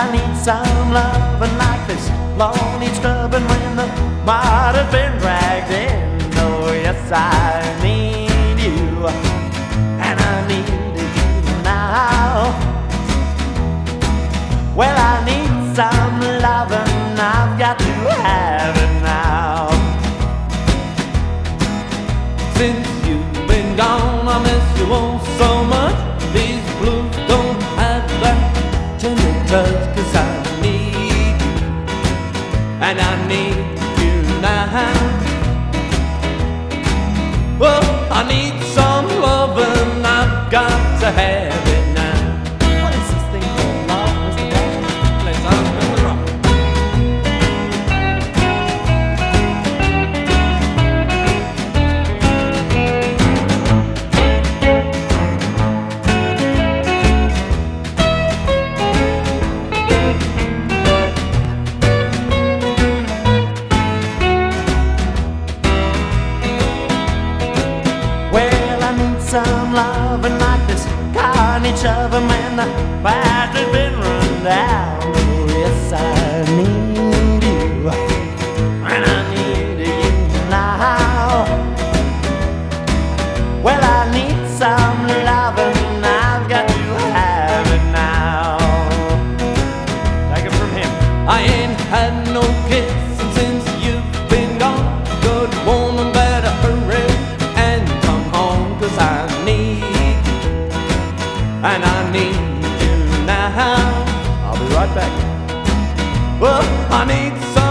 need some loving like this lawn needs scrubbing when the mud has been dragged in. Oh yes, I need you, and I need you now. Well, I need some loving, I've got to have it now. Since you've been gone, I miss you all so much. These blues don't have that tender touch, 'cause I need you, and I need you now. Oh, I need some loving, I've got to have it now. What is this thing called love, Mr. Dad? Let's unspin the rock. Well, I need some loving like this carnage of a man. The batch has been run down. Oh, yes, I need you, and I need you now. Well, I need some loving, I've got to have it now. Take it from him. I ain't had no kissing since you've been gone. Good woman, better hurry and come home, 'cause I need you, and I need you now. I'll be right back. Well, I need some